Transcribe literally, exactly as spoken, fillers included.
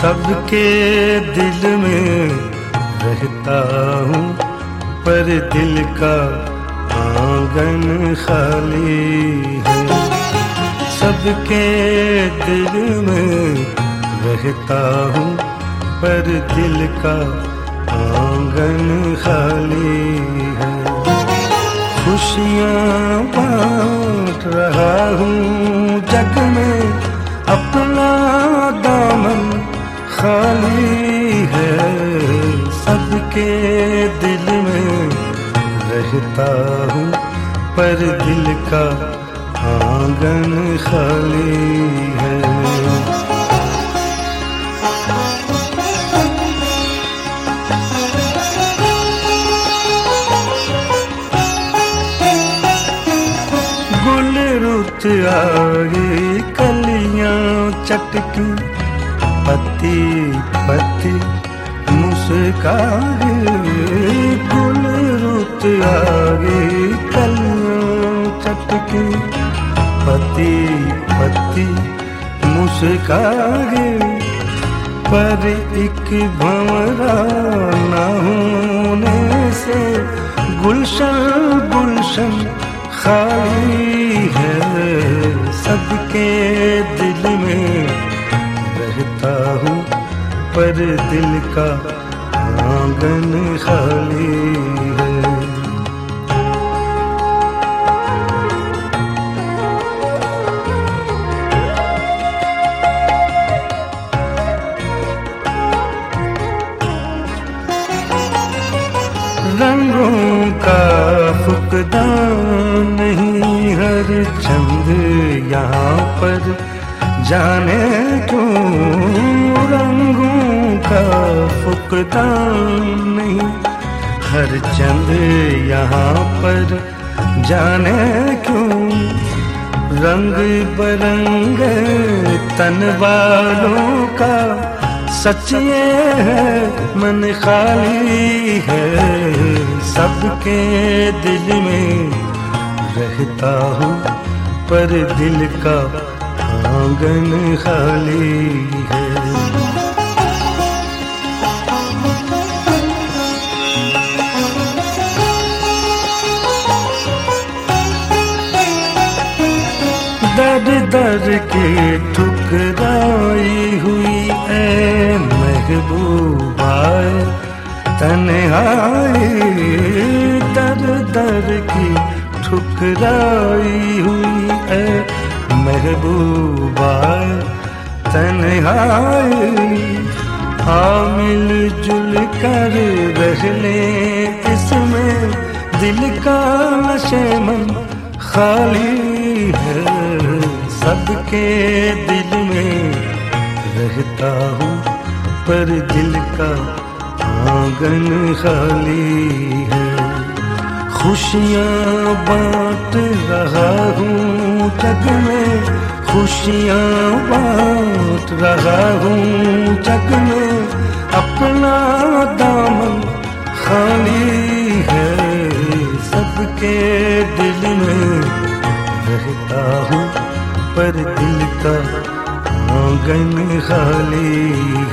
सबके दिल में रहता हूँ, पर दिल का आंगन खाली है। सबके दिल में रहता हूँ, पर दिल का आंगन खाली है। खुशियाँ बांट रहा हूँ जग में, अपना दामन खाली है। सबके दिल में रहता हूँ, पर दिल का आंगन खाली है। गुल रुत आए कलियां चटकी, पत्ती पत्ती मुस्काए। गुल रुत आए कलियां चटकी, पत्ती पत्ती मुस्काए। पर एक भंवरा न होने से गुलशन गुलशन खाली है। सबके दिल में रहता हूँ, पर दिल का आंगन खाली है। रंगों का फुकदान नहीं हर चंद यहाँ पर, जाने क्यों। रंगों का फुकदान नहीं हर चंद यहाँ पर, जाने क्यों। रंग बरंगे तन वालों का सच ये है मन खाली है। सबके दिल में रहता हूँ, पर दिल का आंगन खाली है। दर दर के ठुकराई हुई ऐ महबूबा तन्हाई। दर दर की ठुकराई हुई ऐ महबूबा तन्हाई। आ मिलजुल कर रह ले इसमें, दिल का नशेमन खाली है। सबके दिल में रहता हूँ, पर दिल का आंगन खाली है। खुशियाँ बांट रहा हूँ जग में, खुशियाँ बांट रहा हूँ जग में। अपना दामन खाली है। सबके दिल में रहता हूँ, पर दिल का आंगन खाली